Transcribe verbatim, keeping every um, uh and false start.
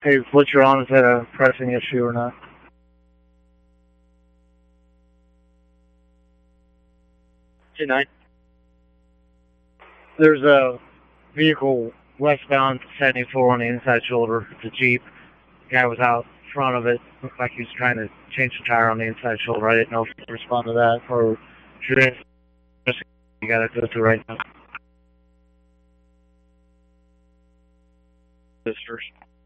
Hey, what you're on, is that a pressing issue or not? two nine. There's a vehicle westbound seventy-four on the inside shoulder. It's a Jeep. The guy was out front of it. Looked like he was trying to change the tire on the inside shoulder. I didn't know if you could respond to that or should you got to go to right now. Sisters.